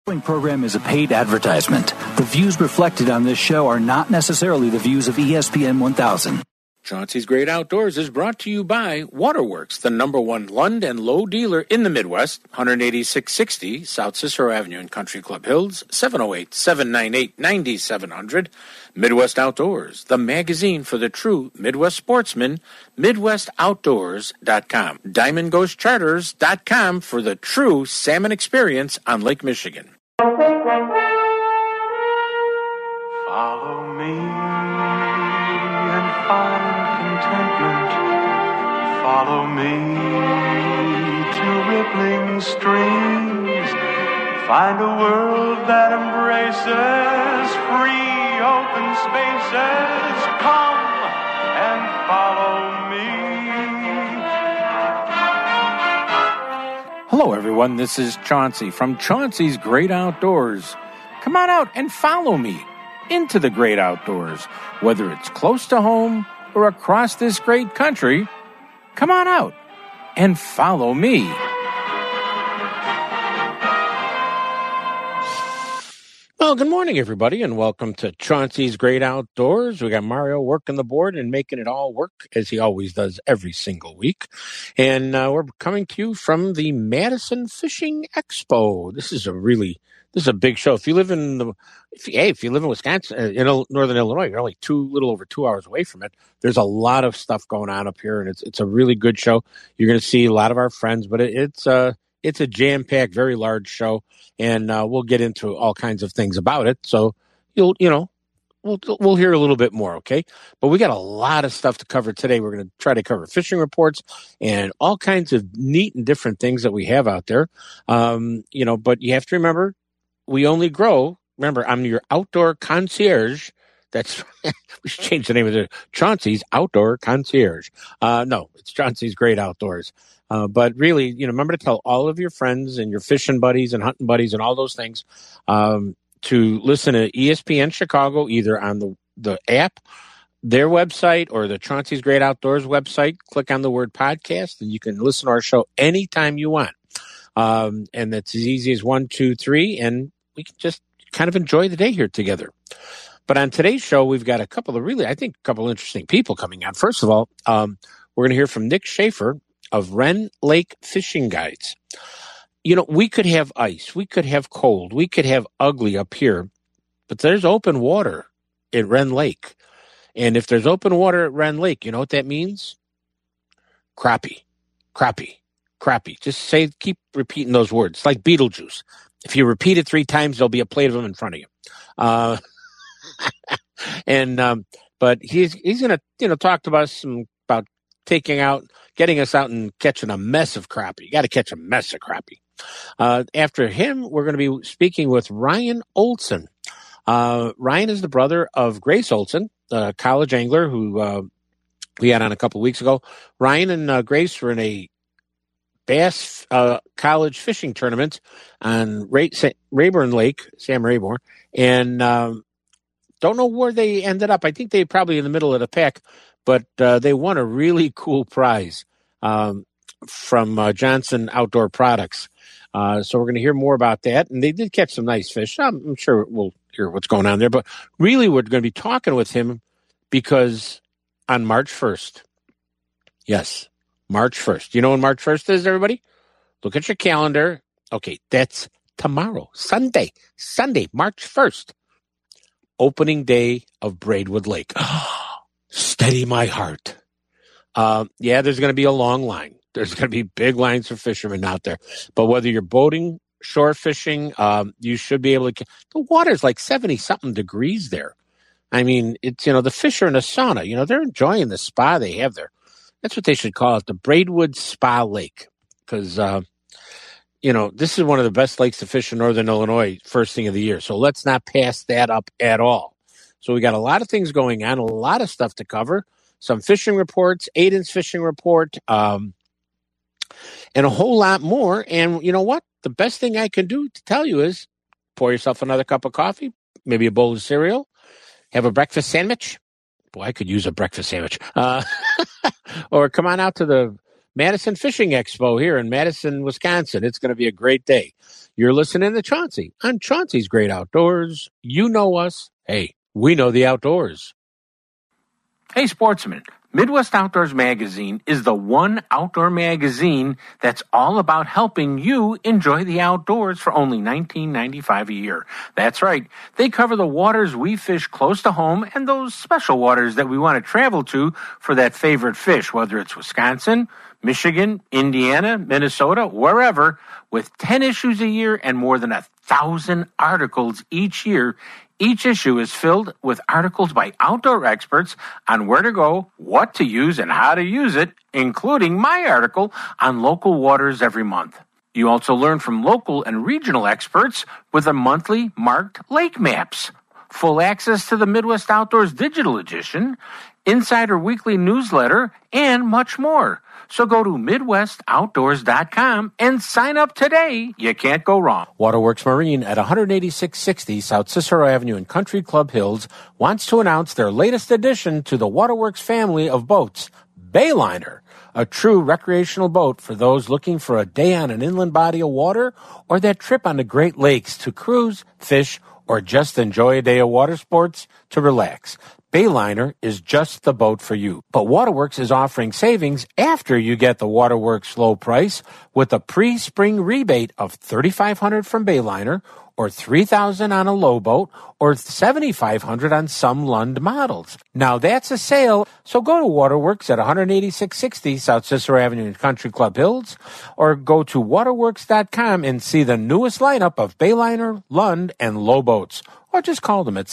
The following program is a paid advertisement. The views reflected on this show are not necessarily the views of ESPN 1000. Chauncey's Great Outdoors is brought to you by Waterworks, the #1 Lund and Lowe dealer in the Midwest, 18660 South Cicero Avenue in Country Club Hills, 708-798-9700. Midwest Outdoors, the magazine for the true Midwest sportsman, MidwestOutdoors.com. DiamondGhostCharters.com for the true salmon experience on Lake Michigan. Follow me and find contentment. Follow me to rippling streams. Find a world that embraces free open spaces. Come and follow me. Hello, everyone. This is Chauncey from Chauncey's Great Outdoors. Come on out and follow me into the great outdoors, whether it's close to home or across this great country. Come on out and follow me. Well, good morning, everybody, and welcome to Chauncey's Great Outdoors. We got Mario working the board and making it all work, as he always does every single week. And we're coming to you from the Madison Fishing Expo. This is a big show. If you live in if you live in Wisconsin, in northern Illinois, you're only little over 2 hours away from it. There's a lot of stuff going on up here, and it's a really good show. You're going to see a lot of our friends, but it's a jam-packed, very large show, and we'll get into all kinds of things about it. So we'll hear a little bit more, okay? But we got a lot of stuff to cover today. We're going to try to cover fishing reports and all kinds of neat and different things that we have out there. But you have to remember, we only grow. Remember, I'm your outdoor concierge. That's we should change the name of it. Chauncey's Outdoor Concierge. No, it's Chauncey's Great Outdoors. But really, remember to tell all of your friends and your fishing buddies and hunting buddies and all those things to listen to ESPN Chicago, either on the app, their website, or the Chauncey's Great Outdoors website. Click on the word podcast, and you can listen to our show anytime you want. And that's as easy as 1, 2, 3, and we can just kind of enjoy the day here together. But on today's show, we've got a couple of interesting people coming on. First of all, we're going to hear from Nick Schaefer of Wren Lake Fishing Guides. We could have ice, we could have cold, we could have ugly up here, but there's open water at Wren Lake. And if there's open water at Wren Lake, you know what that means? Crappie, crappie, crappie. Just keep repeating those words. It's like Beetlejuice. If you repeat it 3 times, there'll be a plate of them in front of you. But he's going to talk to us about getting us out and catching a mess of crappie. You got to catch a mess of crappie. After him, we're going to be speaking with Ryan Olson. Ryan is the brother of Grace Olson, a college angler who we had on a couple of weeks ago. Ryan and Grace were in a bass college fishing tournament on Rayburn Lake, Sam Rayburn, and don't know where they ended up. I think they probably in the middle of the pack, but they won a really cool prize from Johnson Outdoor Products. So we're going to hear more about that, and they did catch some nice fish. I'm sure we'll hear what's going on there, but really we're going to be talking with him because on March 1st, yes, March 1st. You know when March 1st is, everybody? Look at your calendar. Okay, that's tomorrow, Sunday, March 1st. Opening day of Braidwood Lake. Steady my heart. There's going to be a long line. There's going to be big lines for fishermen out there. But whether you're boating, shore fishing, you should be able to. The water's like 70-something degrees there. I mean, it's, the fish are in a sauna. They're enjoying the spa they have there. That's what they should call it, the Braidwood Spa Lake. Because, this is one of the best lakes to fish in northern Illinois first thing of the year. So let's not pass that up at all. So we got a lot of things going on, a lot of stuff to cover. Some fishing reports, Aiden's fishing report, and a whole lot more. And you know what? The best thing I can do to tell you is pour yourself another cup of coffee, maybe a bowl of cereal, have a breakfast sandwich. Boy, I could use a breakfast sandwich. Or come on out to the Madison Fishing Expo here in Madison, Wisconsin. It's going to be a great day. You're listening to Chauncey on Chauncey's Great Outdoors. You know us. Hey, we know the outdoors. Hey, sportsman. Midwest Outdoors Magazine is the one outdoor magazine that's all about helping you enjoy the outdoors for only $19.95 a year. That's right. They cover the waters we fish close to home and those special waters that we want to travel to for that favorite fish, whether it's Wisconsin, Michigan, Indiana, Minnesota, wherever, with 10 issues a year and more than 1,000 articles each year. Each issue is filled with articles by outdoor experts on where to go, what to use, and how to use it, including my article on local waters every month. You also learn from local and regional experts with a monthly marked lake maps, full access to the Midwest Outdoors Digital Edition, Insider Weekly newsletter, and much more. So go to MidwestOutdoors.com and sign up today. You can't go wrong. Waterworks Marine at 18660 South Cicero Avenue in Country Club Hills wants to announce their latest addition to the Waterworks family of boats, Bayliner, a true recreational boat for those looking for a day on an inland body of water or that trip on the Great Lakes to cruise, fish, or just enjoy a day of water sports to relax. Bayliner is just the boat for you. But Waterworks is offering savings after you get the Waterworks low price with a pre-spring rebate of $3,500 from Bayliner or $3,000 on a low boat or $7,500 on some Lund models. Now that's a sale, so go to Waterworks at 18660 South Cicero Avenue in Country Club Hills or go to waterworks.com and see the newest lineup of Bayliner, Lund, and low boats. Or just call them at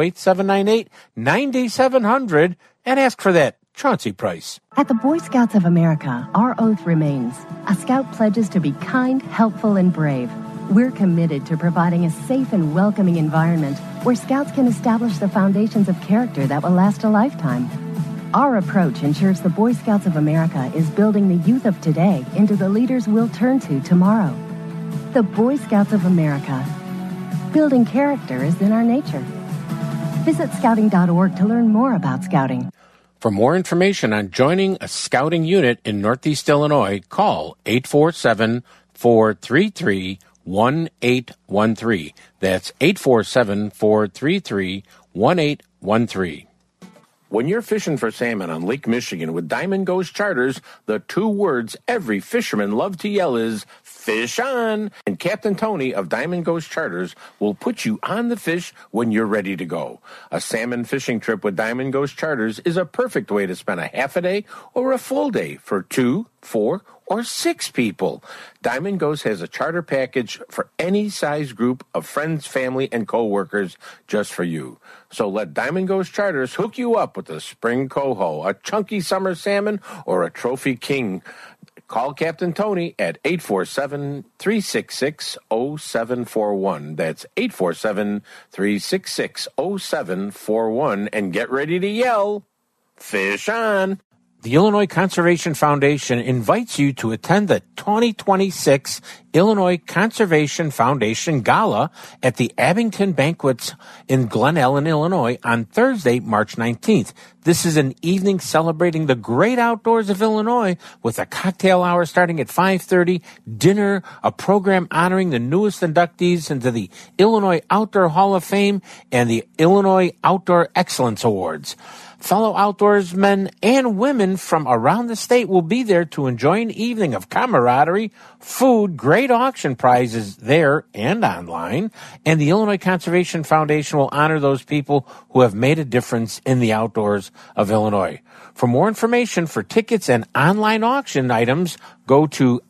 708-798-9700 and ask for that Chauncey price. At the Boy Scouts of America, our oath remains. A scout pledges to be kind, helpful, and brave. We're committed to providing a safe and welcoming environment where scouts can establish the foundations of character that will last a lifetime. Our approach ensures the Boy Scouts of America is building the youth of today into the leaders we'll turn to tomorrow. The Boy Scouts of America. Building character is in our nature. Visit scouting.org to learn more about scouting. For more information on joining a scouting unit in Northeast Illinois, call 847-433-1813. That's 847-433-1813. When you're fishing for salmon on Lake Michigan with Diamond Ghost Charters, the two words every fisherman loves to yell is, fish on! And Captain Tony of Diamond Ghost Charters will put you on the fish when you're ready to go. A salmon fishing trip with Diamond Ghost Charters is a perfect way to spend a half a day or a full day for 2, 4, or 6 people. Diamond Ghost has a charter package for any size group of friends, family, and co-workers just for you. So let Diamond Ghost Charters hook you up with a spring coho, a chunky summer salmon, or a trophy king. Call Captain Tony at 847-366-0741. That's 847-366-0741. And get ready to yell, fish on! The Illinois Conservation Foundation invites you to attend the 2026 Illinois Conservation Foundation Gala at the Abington Banquets in Glen Ellen, Illinois on Thursday, March 19th. This is an evening celebrating the great outdoors of Illinois with a cocktail hour starting at 5:30, dinner, a program honoring the newest inductees into the Illinois Outdoor Hall of Fame and the Illinois Outdoor Excellence Awards. Fellow outdoorsmen and women from around the state will be there to enjoy an evening of camaraderie, food, great auction prizes there and online, and the Illinois Conservation Foundation will honor those people who have made a difference in the outdoors of Illinois. For more information, for tickets and online auction items, go to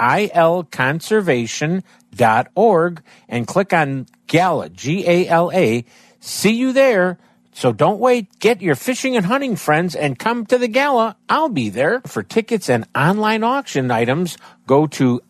ilconservation.org and click on Gala, G-A-L-A. See you there. So don't wait. Get your fishing and hunting friends and come to the gala. I'll be there. For tickets and online auction items, go to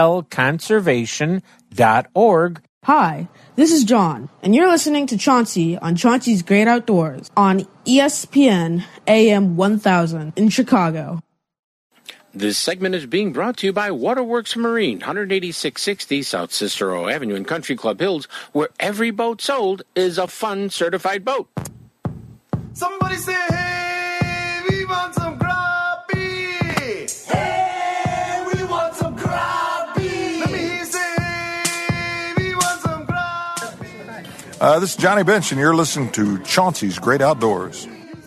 ilconservation.org. Hi, this is John, and you're listening to Chauncey on Chauncey's Great Outdoors on ESPN AM 1000 in Chicago. This segment is being brought to you by Waterworks Marine, 18660 South Cicero Avenue in Country Club Hills, where every boat sold is a fun certified boat. Somebody say, hey, we want some crappie. Hey, This is Johnny Bench, and you're listening to Chauncey's Great Outdoors.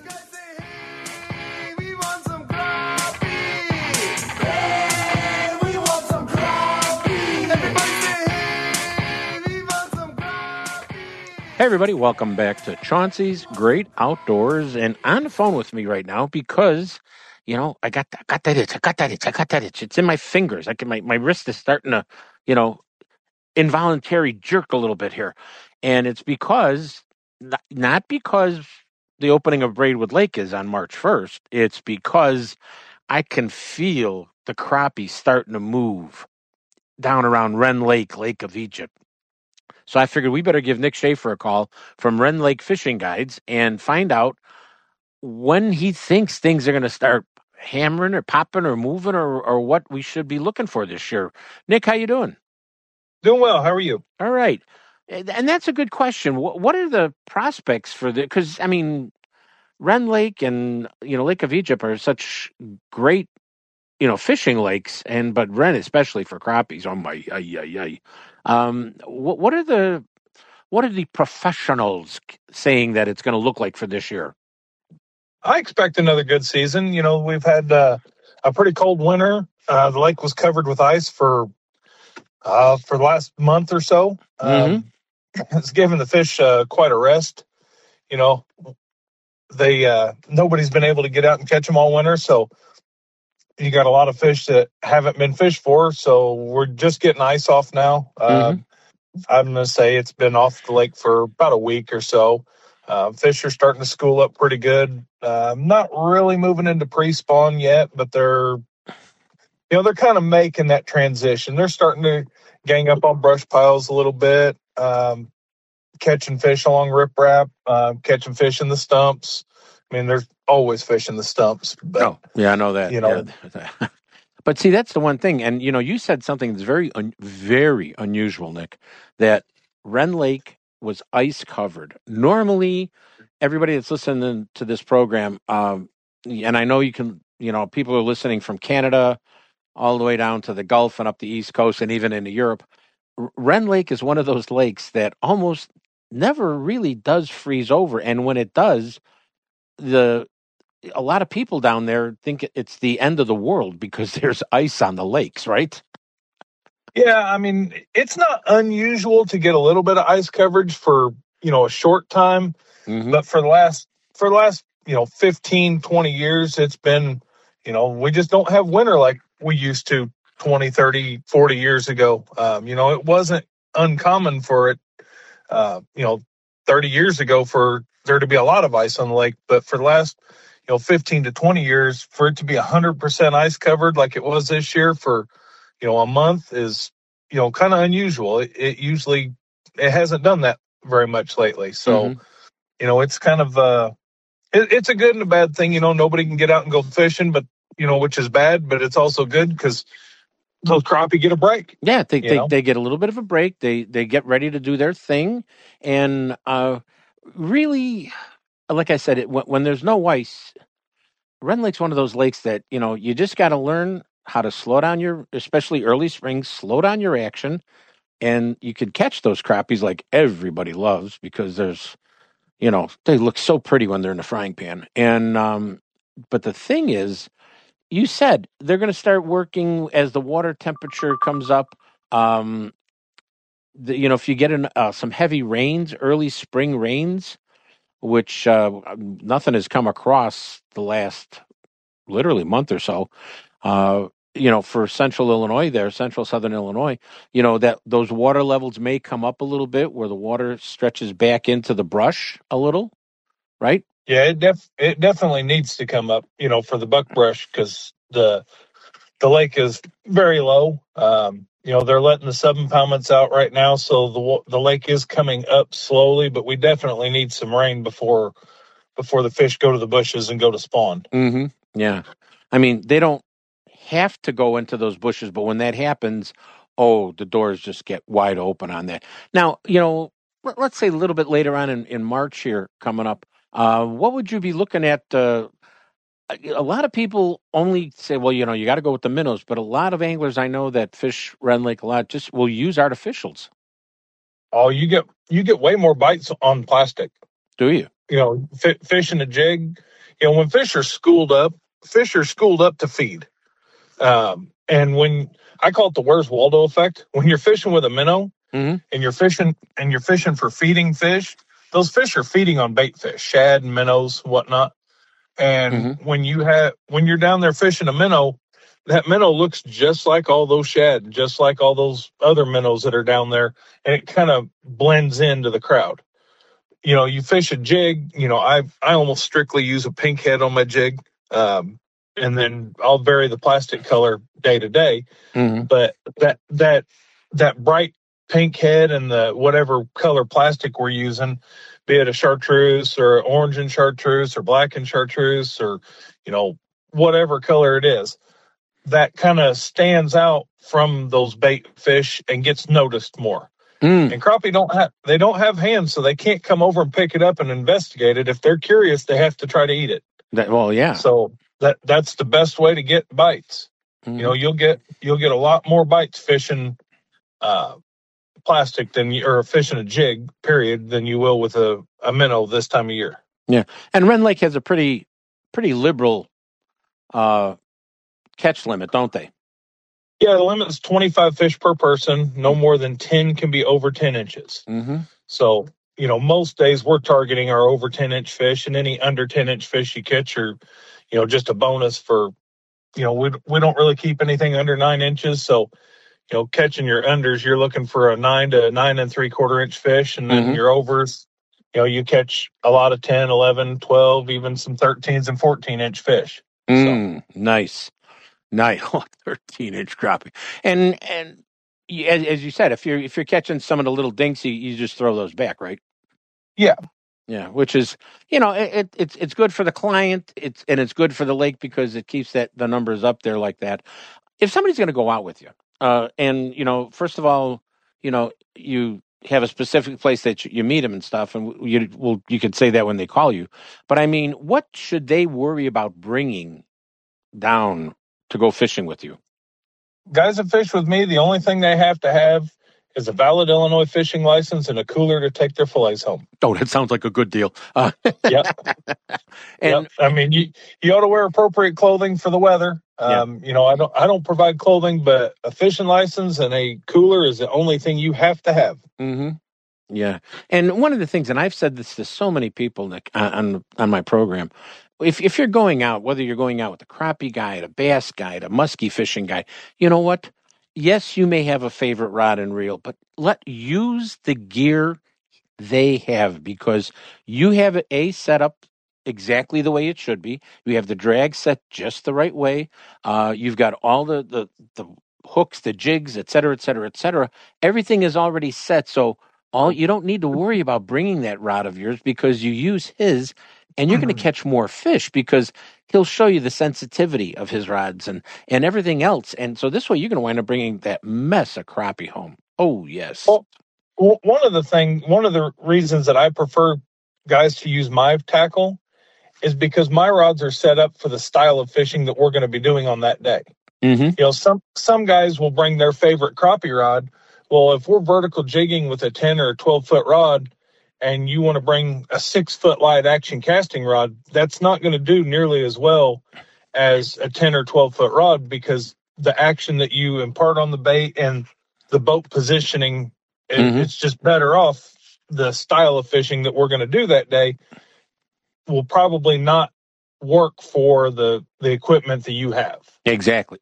Hey everybody, welcome back to Chauncey's Great Outdoors, and on the phone with me right now because, I got that itch. It's in my fingers. My wrist is starting to, involuntary jerk a little bit here, and it's because not because the opening of Braidwood Lake is on March 1st. It's because I can feel the crappie starting to move down around Wren Lake, Lake of Egypt. So I figured we better give Nick Schaefer a call from Wren Lake Fishing Guides and find out when he thinks things are going to start hammering or popping or moving or what we should be looking for this year. Nick, how you doing? Doing well. How are you? All right. And that's a good question. What are the prospects for the, because, Wren Lake and, Lake of Egypt are such great, fishing lakes, but Wren especially for crappies. Oh my, what are the professionals saying that it's going to look like for this year? I expect another good season. We've had a pretty cold winter. The lake was covered with ice for the last month or so. It's given the fish quite a rest. Nobody's been able to get out and catch them all winter, so you got a lot of fish that haven't been fished for. So we're just getting ice off now. I'm going to say it's been off the lake for about a week or so. Fish are starting to school up pretty good. Not really moving into pre-spawn yet, but they're kind of making that transition. They're starting to gang up on brush piles a little bit, catching fish along riprap, catching fish in the stumps. There's always fish in the stumps. But, I know that. Yeah. But see, that's the one thing. And, you said something that's very, very unusual, Nick, that Wren Lake was ice covered. Normally, everybody that's listening to this program, and I know you can, people are listening from Canada all the way down to the Gulf and up the East Coast and even into Europe. Wren Lake is one of those lakes that almost never really does freeze over. And when it does, a lot of people down there think it's the end of the world because there's ice on the lakes, right? Yeah, it's not unusual to get a little bit of ice coverage for, a short time. But for the last 15, 20 years, it's been, we just don't have winter like we used to 20, 30, 40 years ago. It wasn't uncommon for it, 30 years ago for there to be a lot of ice on the lake. But for the last 15 to 20 years, for it to be 100% ice covered like it was this year for, a month is, kind of unusual. It usually, it hasn't done that very much lately. So, it's kind of, it's a good and a bad thing. Nobody can get out and go fishing, but, which is bad, but it's also good because those crappie get a break. Yeah, they get a little bit of a break. They get ready to do their thing. And really, like I said, when there's no ice, Wren Lake's one of those lakes that, you just got to learn how to slow down especially early spring, slow down your action. And you could catch those crappies like everybody loves because there's, they look so pretty when they're in the frying pan. And, but the thing is, you said they're going to start working as the water temperature comes up. If you get some heavy rains, early spring rains, which nothing has come across the last literally month or so, for central southern Illinois, that those water levels may come up a little bit where the water stretches back into the brush a little, right? Yeah, it definitely needs to come up, for the buckbrush because the lake is very low. They're letting the sub-impoundments out right now, so the lake is coming up slowly, but we definitely need some rain before the fish go to the bushes and go to spawn. Yeah. They don't have to go into those bushes, but when that happens, the doors just get wide open on that. Now, let's say a little bit later on in March here coming up, what would you be looking at? A lot of people only say, well, you got to go with the minnows, but a lot of anglers I know that fish Wren Lake a lot just will use artificials. Oh, you get way more bites on plastic. Do you? You know, fish in a jig. You know, when fish are schooled up to feed. And when I call it the Where's Waldo effect, when you're fishing with a minnow and you're fishing for feeding fish, those fish are feeding on bait fish, shad and minnows, whatnot. And when you're down there fishing a minnow, that minnow looks just like all those shad, just like all those other minnows that are down there, and it kind of blends into the crowd. You know, you fish a jig, you know, I almost strictly use a pink head on my jig. And then I'll vary the plastic color day to day. But that bright pink head and the whatever color plastic we're using, be it a chartreuse or orange and chartreuse or black and chartreuse or, you know, whatever color it is, that kind of stands out from those bait fish and gets noticed more. And crappie don't have hands, so they can't come over and pick it up and investigate it. If they're curious, they have to try to eat it. Yeah. So that's the best way to get bites. You know, you'll get a lot more bites fishing plastic or fishing a jig, period, than you will with a minnow this time of year. Yeah, and Rend Lake has a pretty liberal catch limit, don't they? Yeah, the limit is 25 fish per person. No more than 10 can be over 10 inches. So, you know, most days we're targeting our over 10-inch fish, and any under 10-inch fish you catch are, you know, just a bonus for, you know, we don't really keep anything under 9 inches. So, you know, catching your unders, you're looking for a 9 to 9 3/4 inch fish, and then your overs, you know, you catch a lot of 10, 11, 12, even some 13s and 14-inch fish. Nice. 13-inch crappie. And as you said, if you're catching some of the little dinks, you just throw those back, right? Yeah. Yeah, which is, you know, it's good for the client. It's good for the lake because it keeps the numbers up there like that. If somebody's going to go out with you, and you know, first of all, you know, you have a specific place that you meet them and stuff, and you could say that when they call you. But I mean, what should they worry about bringing down to go fishing with you? Guys that fish with me, the only thing they have to have is a valid Illinois fishing license and a cooler to take their fillets home. Oh, that sounds like a good deal. Yep. And I mean, you ought to wear appropriate clothing for the weather. You know, I don't provide clothing, but a fishing license and a cooler is the only thing you have to have. Yeah. And one of the things, and I've said this to so many people, Nick, on my program, if you're going out, whether you're going out with a crappie guide, a bass guide, a muskie fishing guide, you know what? Yes, you may have a favorite rod and reel, but use the gear they have, because you have it set up exactly the way it should be. You have the drag set just the right way. You've got all the hooks, the jigs, et cetera, et cetera, et cetera. Everything is already set. So you don't need to worry about bringing that rod of yours, because you use his, and you're going to catch more fish because he'll show you the sensitivity of his rods and everything else. And so this way you're going to wind up bringing that mess of crappie home. Oh, yes. Well, one of the reasons that I prefer guys to use my tackle is because my rods are set up for the style of fishing that we're going to be doing on that day. You know, some guys will bring their favorite crappie rod. Well, if we're vertical jigging with a 10 or a 12-foot rod, and you want to bring a 6-foot light action casting rod, that's not going to do nearly as well as a 10 or 12-foot rod, because the action that you impart on the bait and the boat positioning, it's just better off. The style of fishing that we're going to do that day will probably not work for the equipment that you have. Exactly.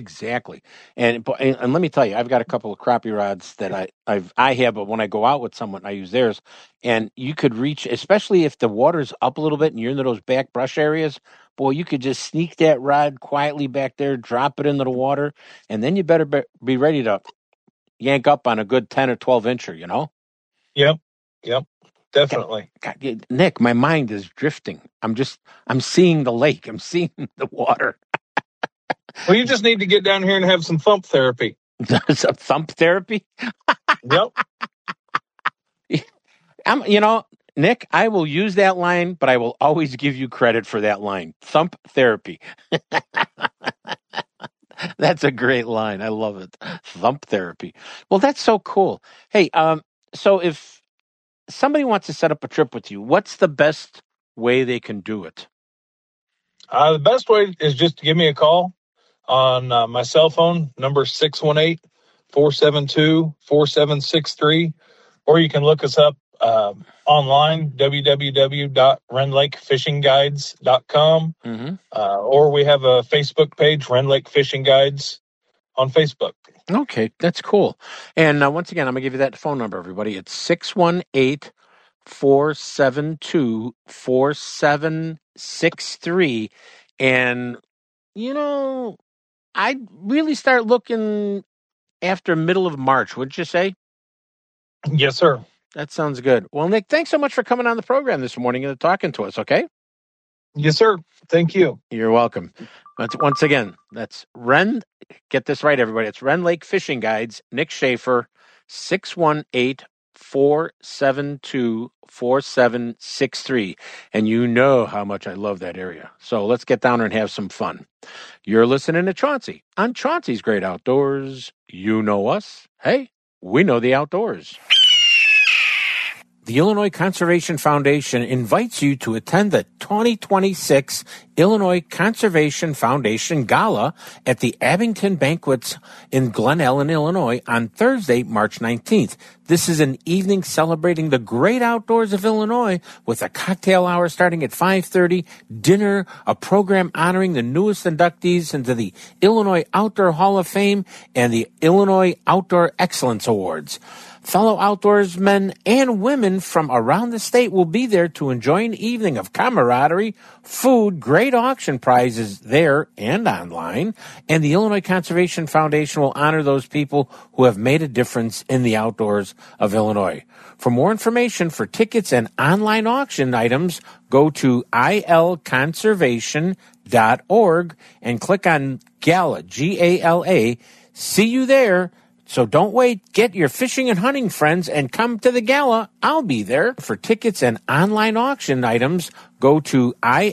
And let me tell you, I've got a couple of crappie rods that I have, but when I go out with someone, I use theirs. And you could reach, especially if the water's up a little bit and you're in those back brush areas, boy, you could just sneak that rod quietly back there, drop it into the water, and then you better be ready to yank up on a good 10 or 12 incher, you know? Yep. Definitely. God, Nick, my mind is drifting. I'm seeing the lake. I'm seeing the water. Well, you just need to get down here and have some thump therapy. Some thump therapy? Yep. You know, Nick, I will use that line, but I will always give you credit for that line. Thump therapy. That's a great line. I love it. Thump therapy. Well, that's so cool. Hey, So if somebody wants to set up a trip with you, what's the best way they can do it? The best way is just to give me a call on my cell phone, number 618-472-4763, or you can look us up online, www.renlakefishingguides.com, or we have a Facebook page, Rend Lake Fishing Guides, on Facebook. Okay, that's cool. And once again, I'm going to give you that phone number, everybody. It's 618-472-4763. And, I'd really start looking after middle of March, wouldn't you say? Yes, sir. That sounds good. Well, Nick, thanks so much for coming on the program this morning and talking to us, okay? Yes, sir. Thank you. You're welcome. Once again, that's get this right, everybody. It's Rend Lake Fishing Guides, Nick Schaefer, 618-472-4763. And you know how much I love that area. So let's get down there and have some fun. You're listening to Chauncey on Chauncey's Great Outdoors. You know us. Hey, we know the outdoors. The Illinois Conservation Foundation invites you to attend the 2026 Illinois Conservation Foundation Gala at the Abington Banquets in Glen Ellen, Illinois on Thursday, March 19th. This is an evening celebrating the great outdoors of Illinois with a cocktail hour starting at 5:30, dinner, a program honoring the newest inductees into the Illinois Outdoor Hall of Fame and the Illinois Outdoor Excellence Awards. Fellow outdoorsmen and women from around the state will be there to enjoy an evening of camaraderie, food, great auction prizes there and online, and the Illinois Conservation Foundation will honor those people who have made a difference in the outdoors of Illinois. For more information, for tickets and online auction items, go to ilconservation.org and click on Gala, G-A-L-A. See you there. So don't wait. Get your fishing and hunting friends and come to the gala. I'll be there. For tickets and online auction items, go to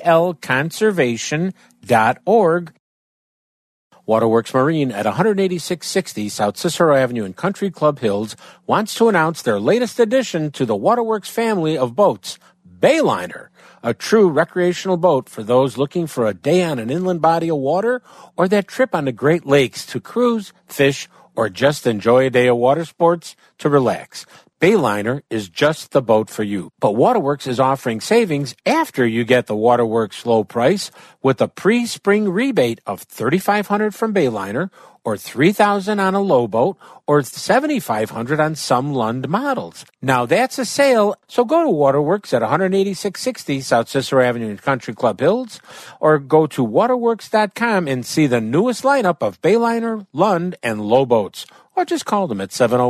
ilconservation.org. Waterworks Marine at 18660 South Cicero Avenue in Country Club Hills wants to announce their latest addition to the Waterworks family of boats, Bayliner, a true recreational boat for those looking for a day on an inland body of water or that trip on the Great Lakes to cruise, fish, or just enjoy a day of water sports to relax. Bayliner is just the boat for you. But Waterworks is offering savings after you get the Waterworks low price with a pre-spring rebate of $3,500 from Bayliner or $3,000 on a low boat or $7,500 on some Lund models. Now that's a sale, so go to Waterworks at 18660 South Cicero Avenue in Country Club Hills or go to waterworks.com and see the newest lineup of Bayliner, Lund, and low boats. Or just call them at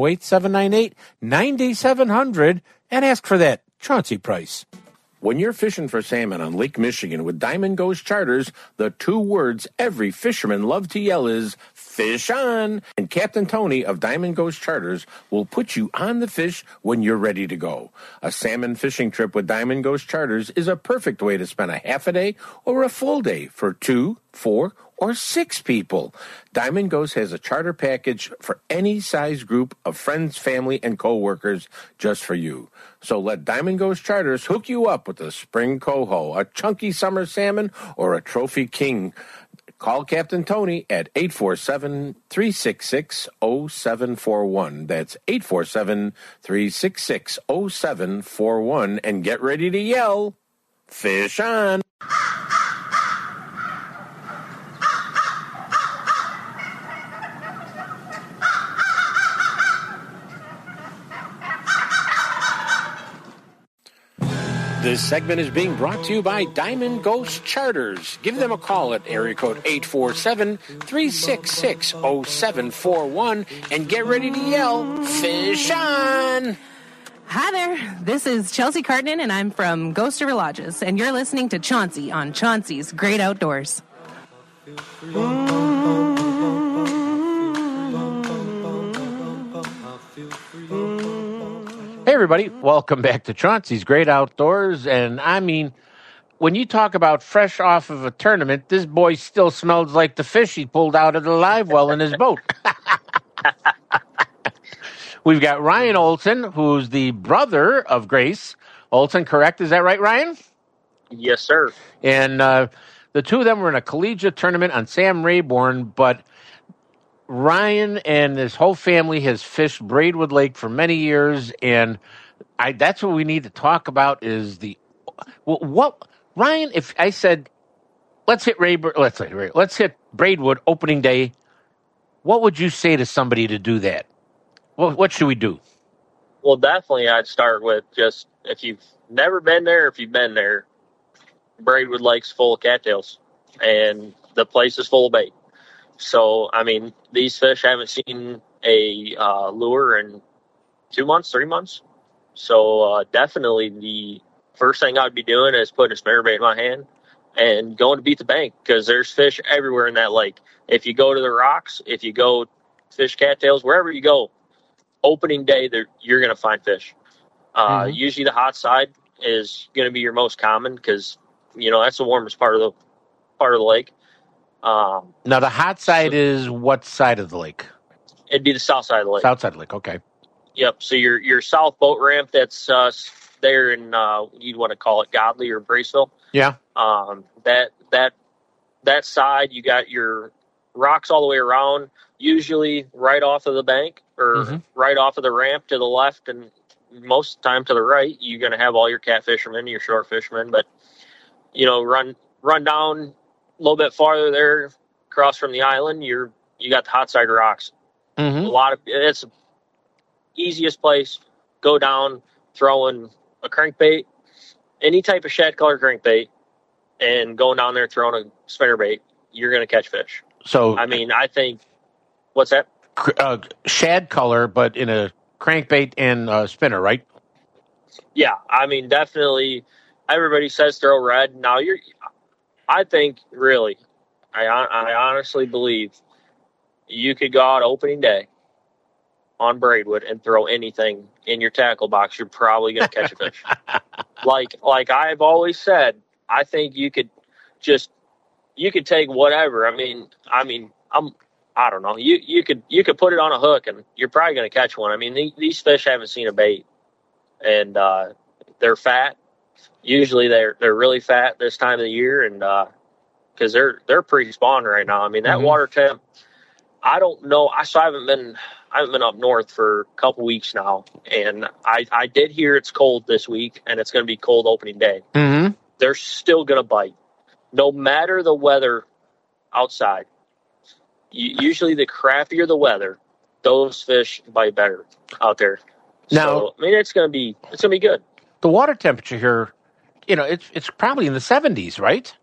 708-798-9700 and ask for that Chauncey price. When you're fishing for salmon on Lake Michigan with Diamond Ghost Charters, the two words every fisherman loves to yell is, fish on! And Captain Tony of Diamond Ghost Charters will put you on the fish when you're ready to go. A salmon fishing trip with Diamond Ghost Charters is a perfect way to spend a half a day or a full day for 2, 4, or 6 people. Diamond Ghost has a charter package for any size group of friends, family, and co-workers just for you. So let Diamond Ghost Charters hook you up with a spring coho, a chunky summer salmon, or a trophy king. Call Captain Tony at 847-366-0741. That's 847-366-0741 and get ready to yell, fish on! This segment is being brought to you by Diamond Ghost Charters. Give them a call at area code 847-366-0741 and get ready to yell, fish on! Hi there, this is Chelsea Cartnan and I'm from Ghost River Lodges and you're listening to Chauncey on Chauncey's Great Outdoors. Hey, everybody. Welcome back to Chauncey's Great Outdoors. And, I mean, when you talk about fresh off of a tournament, this boy still smells like the fish he pulled out of the live well in his boat. We've got Ryan Olson, who's the brother of Grace Olson, correct? Is that right, Ryan? Yes, sir. And the two of them were in a collegiate tournament on Sam Rayborn, but Ryan and his whole family has fished Braidwood Lake for many years, and that's what we need to talk about is what Ryan, if I said, let's hit Braidwood opening day, what would you say to somebody to do that? What should we do? Well, definitely I'd start with just, if you've never been there, if you've been there, Braidwood Lake's full of cattails, and the place is full of bait. So, I mean, these fish haven't seen a lure in 2 months, 3 months. So, definitely the first thing I'd be doing is putting a spinnerbait in my hand and going to beat the bank, because there's fish everywhere in that lake. If you go to the rocks, if you go fish cattails, wherever you go, opening day, you're going to find fish. Usually the hot side is going to be your most common, because, that's the warmest part of the lake. Now, the hot side is what side of the lake? It'd be the south side of the lake. South side of the lake, okay. Yep. So your south boat ramp that's there in you'd want to call it Godley or Braceville. Yeah. That side, you got your rocks all the way around, usually right off of the bank or right off of the ramp to the left, and most of the time to the right. You're going to have all your cat fishermen, your short fishermen, but run down a little bit farther there, across from the island, you got the hot side rocks. It's the easiest place. Go down, throw in a crankbait, any type of shad color crankbait, and going down there throwing a spinnerbait, you're going to catch fish. So, I mean, I think, what's that? Shad color, but in a crankbait and spinner, right? Yeah, I mean, definitely. Everybody says throw red. Now I think, really, I honestly believe you could go out opening day on Braidwood and throw anything in your tackle box. You're probably going to catch a fish. Like I've always said, I think you could take whatever. I mean, I don't know. You could put it on a hook and you're probably going to catch one. I mean, these fish haven't seen a bait, and they're fat. Usually they're really fat this time of the year, and because they're pre-spawn right now. I mean, that water temp, I don't know. I haven't been up north for a couple weeks now, and I did hear it's cold this week, and it's going to be cold opening day. They're still going to bite, no matter the weather outside. Usually, the crappier the weather, those fish bite better out there. Now, so, I mean, it's going to be good. The water temperature here, it's probably in the 70s, right?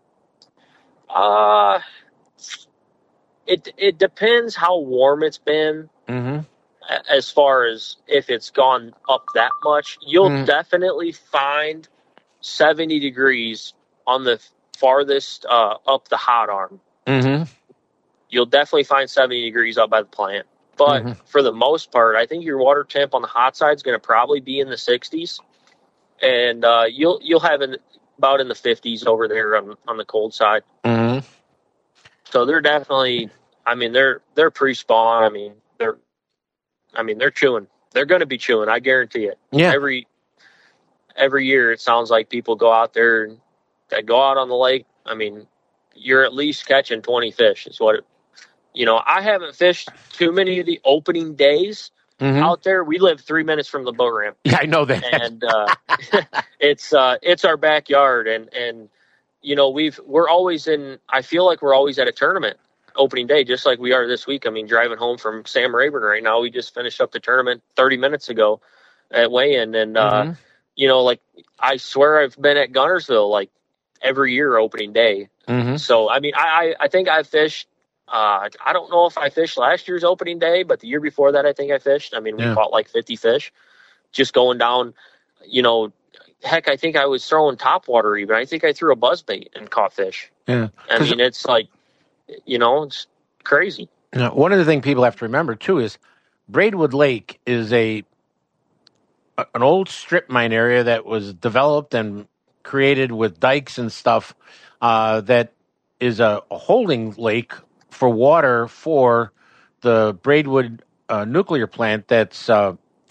It depends how warm it's been. As far as if it's gone up that much, you'll definitely find 70 degrees on the farthest up the hot arm. You'll definitely find 70 degrees up by the plant. But for the most part, I think your water temp on the hot side is going to probably be in the 60s. And you'll have about in the 50s over there on the cold side. So they're definitely, I mean, they're pre-spawn. I mean, they're chewing. They're going to be chewing. I guarantee it. Yeah. Every year, it sounds like people go out there that go out on the lake. I mean, you're at least catching 20 fish. Is what I haven't fished too many of the opening days out there. We live 3 minutes from the boat ramp. Yeah, I know that. And it's our backyard, and we're always in. I feel like we're always at a tournament opening day, just like we are this week. I mean, driving home from Sam Rayburn right now, we just finished up the tournament 30 minutes ago at weigh-in, and like I swear I've been at Gunnersville like every year opening day. So I mean, I think I've fished. I don't know if I fished last year's opening day, but the year before that, I think I fished. I mean, we caught like 50 fish just going down, heck, I think I was throwing topwater even. I think I threw a buzzbait and caught fish. Yeah. I mean, it's like, it's crazy. Now, one of the things people have to remember, too, is Braidwood Lake is an old strip mine area that was developed and created with dikes and stuff that is a holding lake for water for the Braidwood nuclear plant that's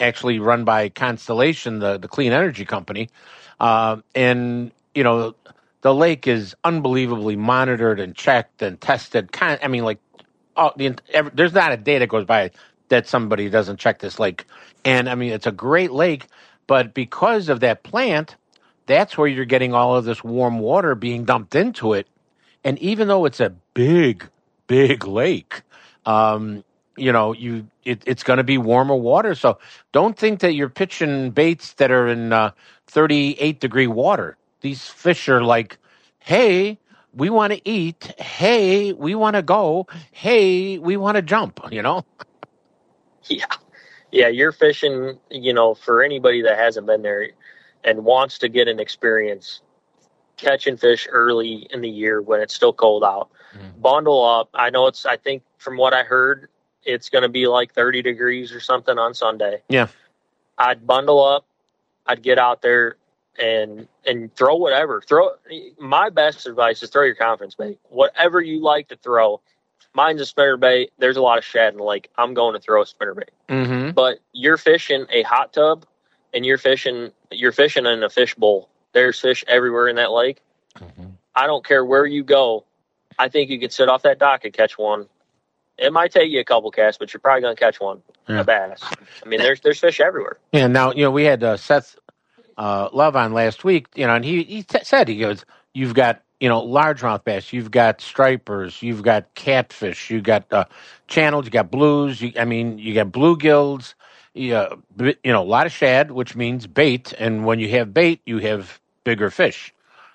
actually run by Constellation, the clean energy company. And, the lake is unbelievably monitored and checked and tested. There's not a day that goes by that somebody doesn't check this lake. And, it's a great lake, but because of that plant, that's where you're getting all of this warm water being dumped into it. And even though it's a big, big lake, it's going to be warmer water. So don't think that you're pitching baits that are in 38-degree water. These fish are like, hey, we want to eat. Hey, we want to go. Hey, we want to jump, Yeah. Yeah, you're fishing, for anybody that hasn't been there and wants to get an experience catching fish early in the year when it's still cold out. Bundle up. I think from what I heard, it's going to be like 30 degrees or something on Sunday. Yeah. I'd bundle up. I'd get out there and throw whatever. My best advice is throw your confidence bait. Whatever you like to throw. Mine's a spinner bait. There's a lot of shad in the lake. I'm going to throw a spinner bait. Mm-hmm. But you're fishing a hot tub and you're fishing in a fish bowl. There's fish everywhere in that lake. Mm-hmm. I don't care where you go. I think you could sit off that dock and catch one. It might take you a couple casts, but you're probably going to catch one, a bass. There's fish everywhere. Yeah. Now, we had Seth Love on last week, and he said, he goes, you've got, largemouth bass, you've got stripers, you've got catfish, you've got channels, you got blues, you got bluegills, a lot of shad, which means bait. And when you have bait, you have bigger fish.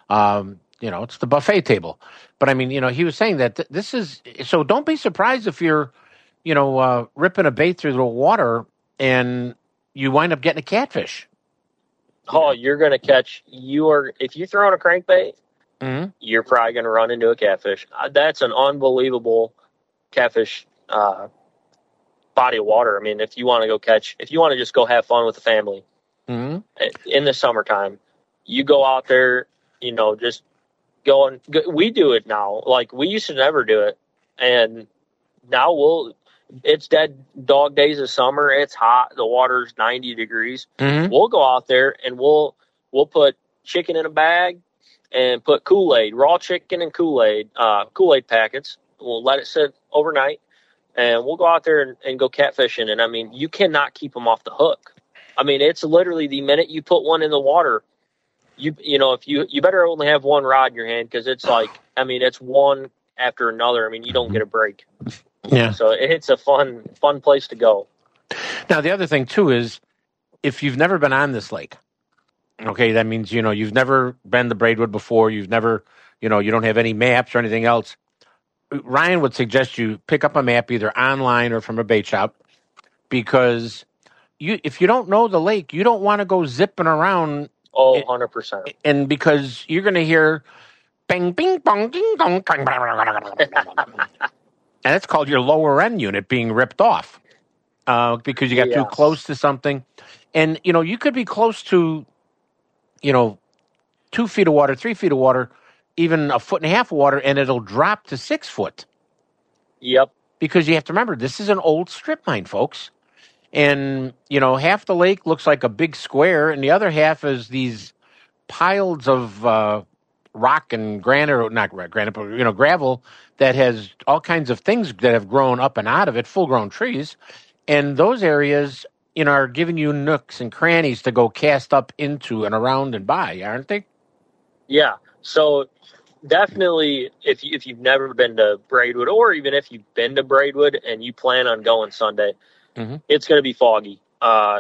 It's the buffet table. But he was saying that this is, so don't be surprised if you're, ripping a bait through the water and you wind up getting a catfish. Oh, you're going to catch, if you throw in a crankbait, mm-hmm. you're probably going to run into a catfish. That's an unbelievable catfish body of water. If you want to just go have fun with the family mm-hmm. in the summertime, you go out there, just go and we do it now. Like we used to never do it. And now it's dead dog days of summer. It's hot. The water's 90 degrees. Mm-hmm. We'll go out there and we'll put chicken in a bag and put Kool-Aid, raw chicken and Kool-Aid packets. We'll let it sit overnight and we'll go out there and go catfishing. And you cannot keep them off the hook. It's literally the minute you put one in the water, you better only have one rod in your hand. Cause it's like, it's one after another. You don't get a break. Yeah. So it's a fun place to go. Now, the other thing, too, is if you've never been on this lake, okay, that means, you've never been to Braidwood before. You've never, you don't have any maps or anything else. Ryan would suggest you pick up a map either online or from a bait shop because if you don't know the lake, you don't want to go zipping around. Oh, 100%. And because you're going to hear bang, bing, bong, ding, dong, and it's called your lower end unit being ripped off because you got too close to something. And, you could be close to, 2 feet of water, 3 feet of water, even a foot and a half of water, and it'll drop to 6 foot. Yep. Because you have to remember, this is an old strip mine, folks. And, half the lake looks like a big square, and the other half is these piles of rock and granite, not granite, but, gravel that has all kinds of things that have grown up and out of it, full-grown trees. And those areas, are giving you nooks and crannies to go cast up into and around and by, aren't they? Yeah. So definitely, if you've never been to Braidwood, or even if you've been to Braidwood and you plan on going Sunday, mm-hmm. it's going to be foggy. My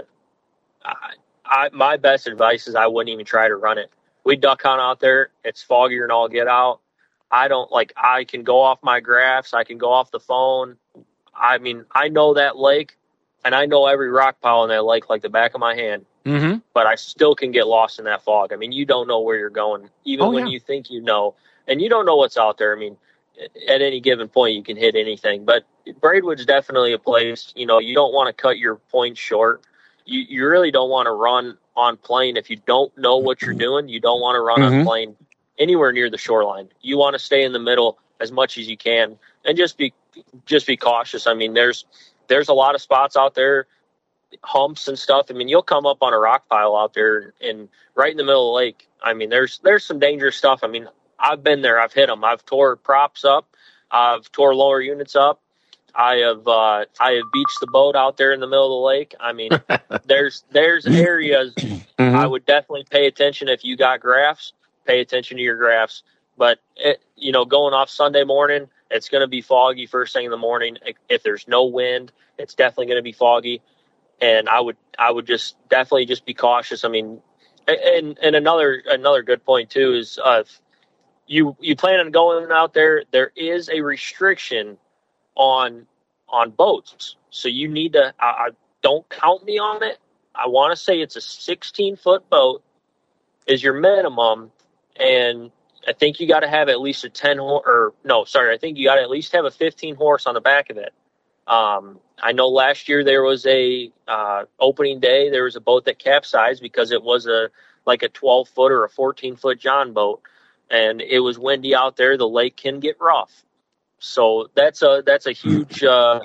best advice is I wouldn't even try to run it. We duck hunt out there. It's foggier than all get out. I can go off my graphs. I can go off the phone. I know that lake, and I know every rock pile in that lake like the back of my hand. Mm-hmm. But I still can get lost in that fog. You don't know where you're going, even when you think you know, and you don't know what's out there. At any given point, you can hit anything. But Braidwood's definitely a place, you don't want to cut your points short. You really don't want to run on plane. If you don't know what you're doing, you don't want to run mm-hmm. on plane anywhere near the shoreline. You want to stay in the middle as much as you can and just be cautious. There's a lot of spots out there humps and stuff. I mean, you'll come up on a rock pile out there and right in the middle of the lake. I mean, there's some dangerous stuff. I mean, I've been there. I've hit them. I've tore props up. I've tore lower units up. I have beached the boat out there in the middle of the lake. I mean, there's areas I would definitely pay attention. If you got graphs, pay attention to your graphs. But going off Sunday morning, it's going to be foggy first thing in the morning. If there's no wind, it's definitely going to be foggy. And I would just definitely just be cautious. I mean, and another good point too is if you plan on going out there, there is a restriction on boats. So you need to, don't count me on it. I want to say it's a 16-foot boat is your minimum. And I think you got to have at least I think you got to at least have a 15 horse on the back of it. I know last year there was a opening day. There was a boat that capsized because it was a 12-foot or a 14-foot John boat. And it was windy out there. The lake can get rough. So that's a huge, to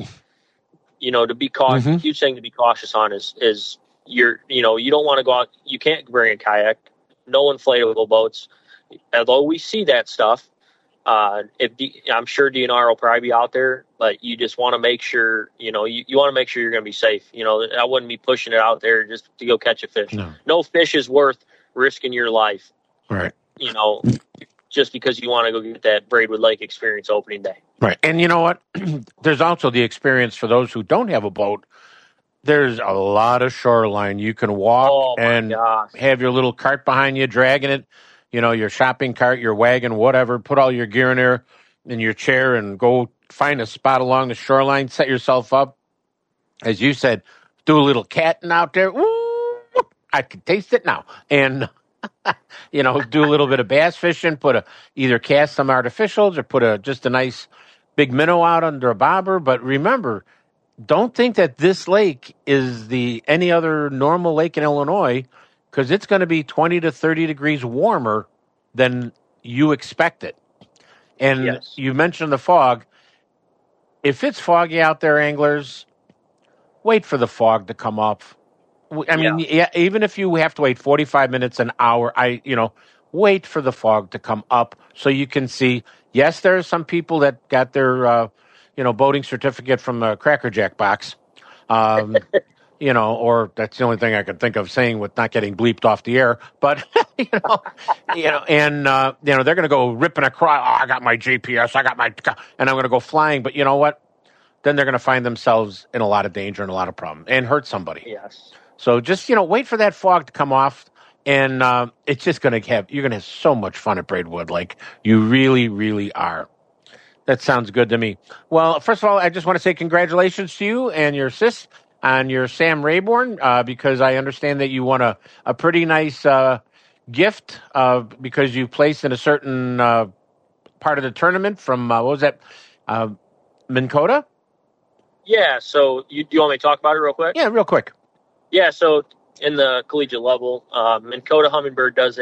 be cautious. Huge thing to be cautious on is you don't want to go out. You can't bring a kayak, no inflatable boats. Although we see that stuff, I'm sure DNR will probably be out there, but you just want to make sure, you want to make sure you're going to be safe. I wouldn't be pushing it out there just to go catch a fish. No fish is worth risking your life. Right. Just because you want to go get that Braidwood Lake experience opening day. Right. And you know what? There's also the experience for those who don't have a boat. There's a lot of shoreline. You can walk and have your little cart behind you, dragging it, your shopping cart, your wagon, whatever. Put all your gear in there in your chair and go find a spot along the shoreline, set yourself up. As you said, do a little catting out there. Ooh, I can taste it now. And do a little bit of bass fishing, either cast some artificials or put just a nice big minnow out under a bobber. But remember, don't think that this lake is any other normal lake in Illinois, because it's going to be 20 to 30 degrees warmer than you expect it. And You mentioned the fog. If it's foggy out there, anglers, wait for the fog to come up. I mean, even if you have to wait 45 minutes, an hour, wait for the fog to come up so you can see. Yes, there are some people that got their, boating certificate from a Cracker Jack box, or that's the only thing I can think of saying with not getting bleeped off the air. But, and they're going to go ripping across. Oh, I got my GPS, and I'm going to go flying. But you know what? Then they're going to find themselves in a lot of danger and a lot of problem and hurt somebody. Yes. So just, wait for that fog to come off, and it's just you're going to have so much fun at Braidwood. Like, you really, really are. That sounds good to me. Well, first of all, I just want to say congratulations to you and your sis on your Sam Rayborn, because I understand that you won a pretty nice gift because you placed in a certain part of the tournament from, what was that, Minn Kota? Yeah, so you want me to talk about it real quick? Yeah, real quick. Yeah, so in the collegiate level, Minn Kota Humminbird does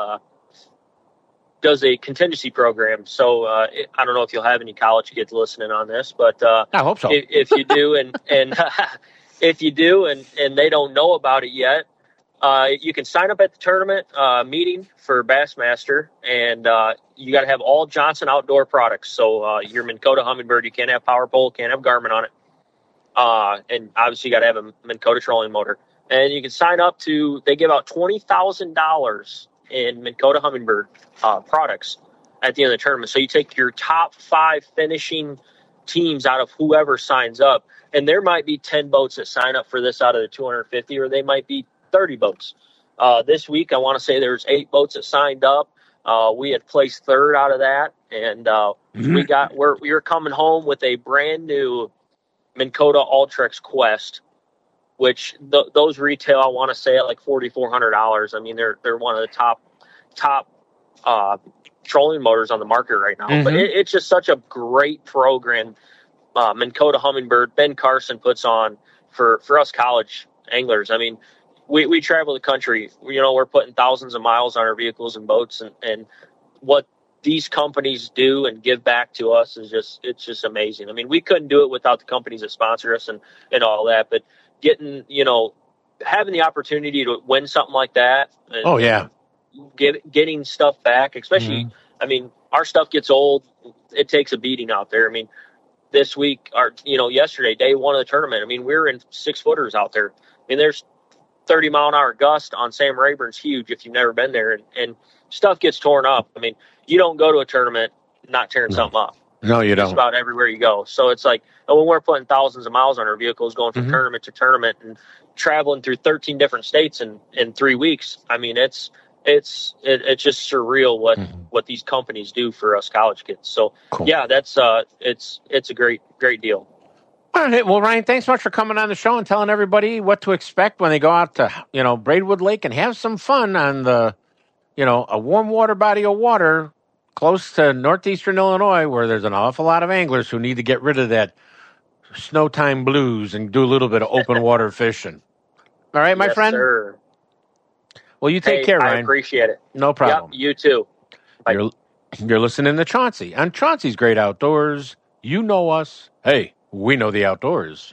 a contingency program. So I don't know if you'll have any college kids listening on this, but I hope so. If you do, and if you do, and they don't know about it yet, you can sign up at the tournament meeting for Bassmaster, and you got to have all Johnson outdoor products. So your Minn Kota Humminbird, you can't have Power Pole, can't have Garmin on it. And obviously you got to have a Minn Kota trolling motor. And you can sign up they give out $20,000 in Minn Kota Humminbird products at the end of the tournament. So you take your top 5 finishing teams out of whoever signs up. And there might be 10 boats that sign up for this out of the 250, or they might be 30 boats. This week, I want to say there's 8 boats that signed up. We had placed 3rd out of that. And we were coming home with a brand new Minn Kota Ultrex Quest, which those retail, I want to say, at like $4,400. I mean, they're one of the top trolling motors on the market right now. Mm-hmm. But it's just such a great program. Minn Kota Humminbird, Ben Carson puts on for us college anglers. I mean, we travel the country. We're putting thousands of miles on our vehicles and boats, and what these companies do and give back to us it's just amazing. I mean, we couldn't do it without the companies that sponsor us and all that, but getting, having the opportunity to win something like that. And, getting stuff back, especially, I mean, our stuff gets old. It takes a beating out there. I mean, this week, yesterday, day one of the tournament, I mean, we were in 6-footers out there. I mean, there's 30-mile-an-hour gust on Sam Rayburn's huge if you've never been there, and stuff gets torn up. I mean, you don't go to a tournament not tearing something up. No, you don't. Just about everywhere you go. So it's like, when we're putting thousands of miles on our vehicles, going from tournament to tournament and traveling through 13 different states in 3 weeks. I mean, it's just surreal what these companies do for us college kids. So yeah, that's it's a great deal. All right. Well, Ryan, thanks so much for coming on the show and telling everybody what to expect when they go out to, Braidwood Lake and have some fun on the, a warm water body of water close to northeastern Illinois, where there's an awful lot of anglers who need to get rid of that snow time blues and do a little bit of open water fishing. All right, my friend? Sir. Well, you take care, Ryan. I appreciate it. No problem. Yep, you too. Bye. You're listening to Chauncey on Chauncey's Great Outdoors. You know us. Hey, we know the outdoors.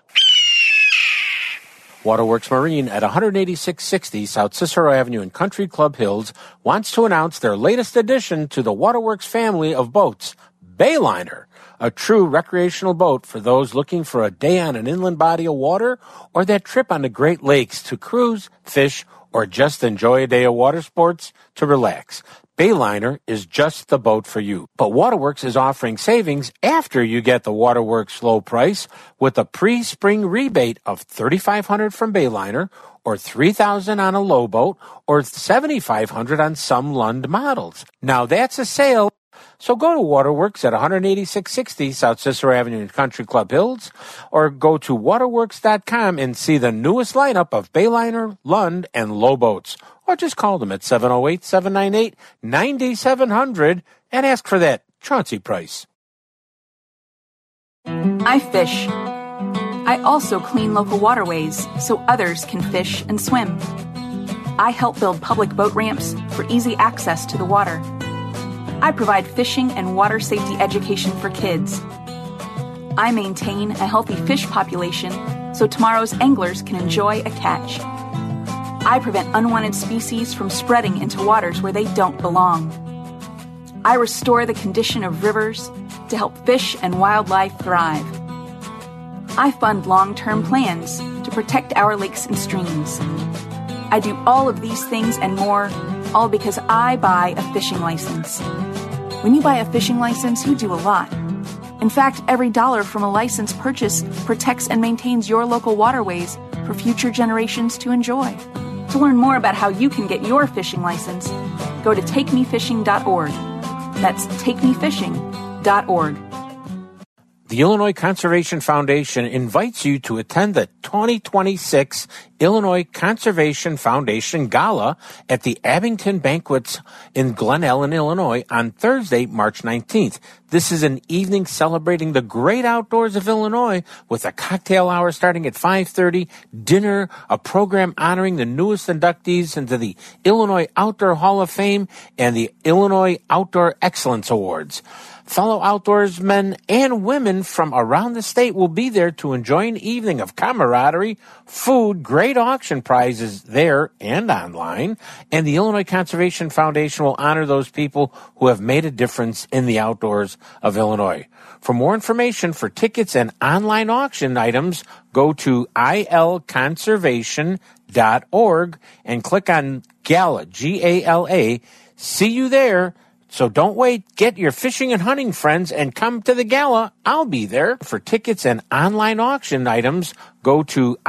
Waterworks Marine at 18660 South Cicero Avenue in Country Club Hills wants to announce their latest addition to the Waterworks family of boats, Bayliner, a true recreational boat for those looking for a day on an inland body of water or that trip on the Great Lakes to cruise, fish, or just enjoy a day of water sports to relax. Bayliner is just the boat for you. But Waterworks is offering savings after you get the Waterworks low price with a pre-spring rebate of $3,500 from Bayliner or $3,000 on a low boat or $7,500 on some Lund models. Now that's a sale. So go to Waterworks at 18660 South Cicero Avenue in Country Club Hills or go to waterworks.com and see the newest lineup of Bayliner, Lund, and low boats. Or just call them at 708-798-9700 and ask for that Chauncey price. I fish. I also clean local waterways so others can fish and swim. I help build public boat ramps for easy access to the water. I provide fishing and water safety education for kids. I maintain a healthy fish population so tomorrow's anglers can enjoy a catch. I prevent unwanted species from spreading into waters where they don't belong. I restore the condition of rivers to help fish and wildlife thrive. I fund long-term plans to protect our lakes and streams. I do all of these things and more, all because I buy a fishing license. When you buy a fishing license, you do a lot. In fact, every dollar from a license purchase protects and maintains your local waterways for future generations to enjoy. To learn more about how you can get your fishing license, go to takemefishing.org. That's takemefishing.org. The Illinois Conservation Foundation invites you to attend the 2026 Illinois Conservation Foundation Gala at the Abington Banquets in Glen Ellen, Illinois on Thursday, March 19th. This is an evening celebrating the great outdoors of Illinois with a cocktail hour starting at 5:30, dinner, a program honoring the newest inductees into the Illinois Outdoor Hall of Fame and the Illinois Outdoor Excellence Awards. Fellow outdoorsmen and women from around the state will be there to enjoy an evening of camaraderie, food, great auction prizes there and online, and the Illinois Conservation Foundation will honor those people who have made a difference in the outdoors of Illinois. For more information, for tickets and online auction items, go to ilconservation.org and click on Gala, G-A-L-A. See you there. So don't wait. Get your fishing and hunting friends and come to the gala. I'll be there. For tickets and online auction items, go to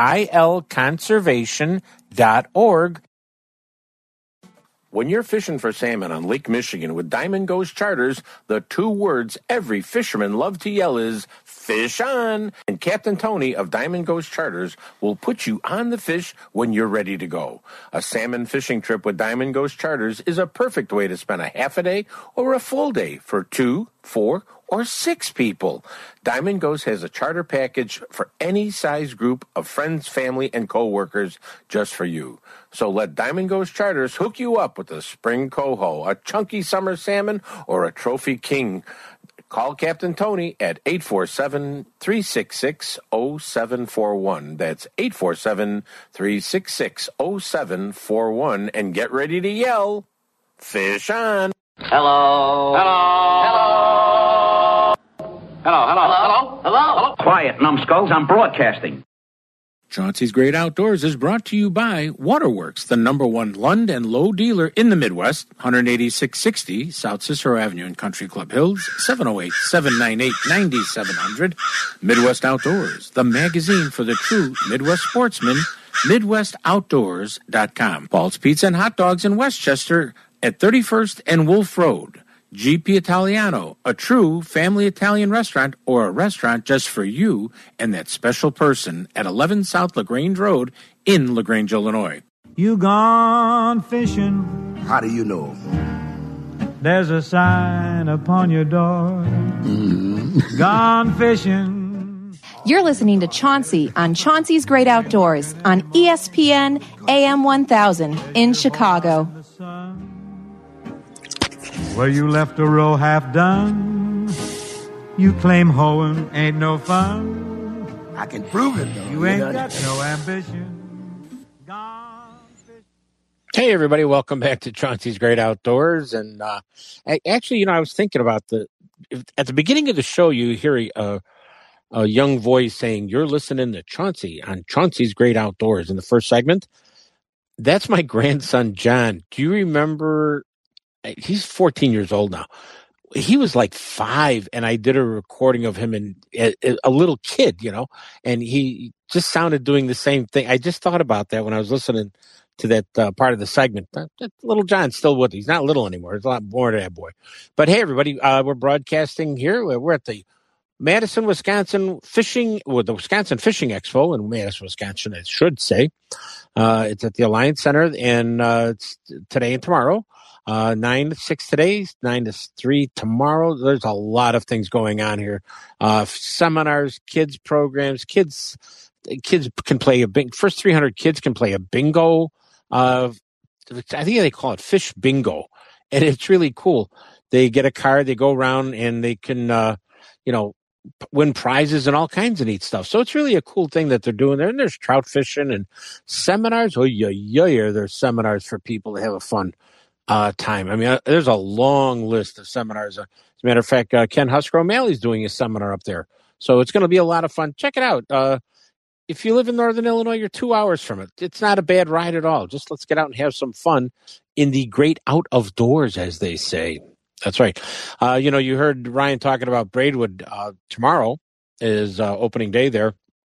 ilconservation.org. When you're fishing for salmon on Lake Michigan with Diamond Ghost Charters, the two words every fisherman loves to yell is, fish on! And Captain Tony of Diamond Ghost Charters will put you on the fish when you're ready to go. A salmon fishing trip with Diamond Ghost Charters is a perfect way to spend a half a day or a full day for 2, 4, or 6 people. Diamond Ghost has a charter package for any size group of friends, family, and co-workers just for you. So let Diamond Ghost Charters hook you up with a spring coho, a chunky summer salmon, or a trophy king Call Captain Tony at 847-366-0741. That's 847-366-0741. And get ready to yell, fish on. Hello. Hello. Hello. Hello. Hello. Hello. Hello. Quiet, numbskulls. I'm broadcasting. Chauncey's Great Outdoors is brought to you by Waterworks, the #1 Lund and Lowe dealer in the Midwest, 18660 South Cicero Avenue in Country Club Hills, 708-798-9700. Midwest Outdoors, the magazine for the true Midwest sportsman, MidwestOutdoors.com. Paul's Pizza and Hot Dogs in Westchester at 31st and Wolf Road. GP Italiano, a true family Italian restaurant or a restaurant just for you and that special person at 11 South LaGrange Road in LaGrange, Illinois. You gone fishing. How do you know? There's a sign upon your door. Gone fishing. You're listening to Chauncey on Chauncey's Great Outdoors on ESPN AM 1000 in Chicago. Where you left a row half done, you claim hoeing ain't no fun. I can prove it, though. You ain't got no ambition. Hey, everybody. Welcome back to Chauncey's Great Outdoors. And actually, I was thinking about at the beginning of the show, you hear a young voice saying, you're listening to Chauncey on Chauncey's Great Outdoors in the first segment. That's my grandson, John. Do you remember? He's 14 years old now. He was like 5, and I did a recording of him and a little kid, and he just sounded doing the same thing. I just thought about that when I was listening to that part of the segment. That little John's still with. He's not little anymore. He's a lot more than that boy. But hey, everybody, we're broadcasting here. We're at the Madison, Wisconsin the Wisconsin Fishing Expo in Madison, Wisconsin, I should say. It's at the Alliance Center, and it's today and tomorrow. 9 to 6 today, 9 to 3 tomorrow. There's a lot of things going on here. Seminars, kids programs, kids can play first 300 kids can play a bingo. I think they call it fish bingo, and it's really cool. They get a card, they go around, and they can, win prizes and all kinds of neat stuff. So it's really a cool thing that they're doing there. And there's trout fishing and seminars. There's seminars for people to have a fun time. I mean, there's a long list of seminars. As a matter of fact, Ken Husker O'Malley's doing a seminar up there. So it's going to be a lot of fun. Check it out. If you live in Northern Illinois, you're 2 hours from it. It's not a bad ride at all. Just let's get out and have some fun in the great out of doors, as they say. That's right. You heard Ryan talking about Braidwood. Tomorrow is opening day there.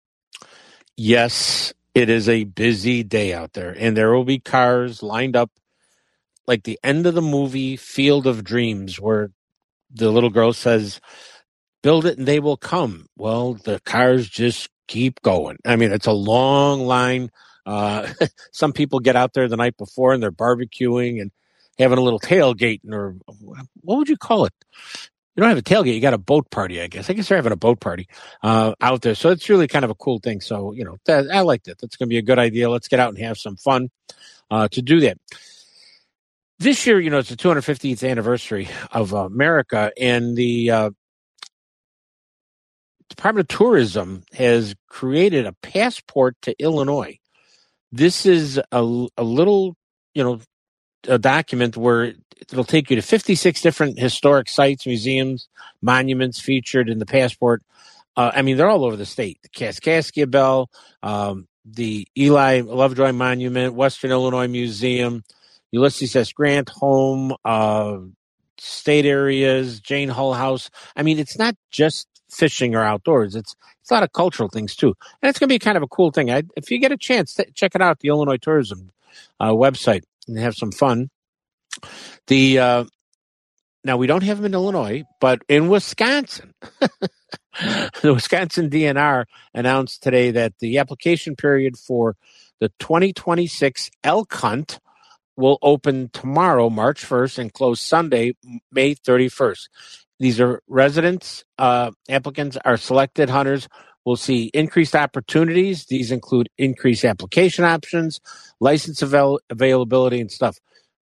Yes, it is a busy day out there, and there will be cars lined up like the end of the movie Field of Dreams, where the little girl says, build it and they will come. Well, the cars just keep going. I mean, it's a long line. Some people get out there the night before and they're barbecuing and having a little tailgate, or what would you call it? You don't have a tailgate. You got a boat party, I guess. I guess they're having a boat party out there. So it's really kind of a cool thing. So, I like that. That's going to be a good idea. Let's get out and have some fun to do that. This year, it's the 250th anniversary of America, and the Department of Tourism has created a passport to Illinois. This is a little, a document where it'll take you to 56 different historic sites, museums, monuments featured in the passport. They're all over the state. The Kaskaskia Bell, the Eli Lovejoy Monument, Western Illinois Museum, Ulysses S. Grant Home, state areas, Jane Hull House. I mean, it's not just fishing or outdoors. It's a lot of cultural things too. And it's going to be kind of a cool thing. If you get a chance, check it out, the Illinois Tourism website, and have some fun. Now we don't have them in Illinois, but in Wisconsin, the Wisconsin DNR announced today that the application period for the 2026 elk hunt will open tomorrow, March 1st, and close Sunday, May 31st. These are residents. Applicants are selected hunters. Will see increased opportunities. These include increased application options, license availability, and stuff.